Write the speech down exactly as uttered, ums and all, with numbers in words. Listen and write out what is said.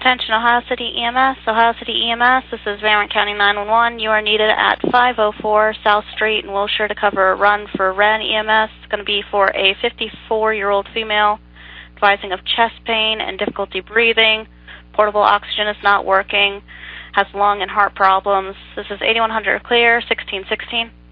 Attention Ohio City E M S. Ohio City E M S, this is Valorant County nine one one. You are needed at five oh four South Street in Wilshire to cover a run for Wren E M S. It's going to be for a fifty-four-year-old female advising of chest pain and difficulty breathing. Portable oxygen is not working. Has lung and heart problems. This is eighty-one hundred clear, sixteen sixteen.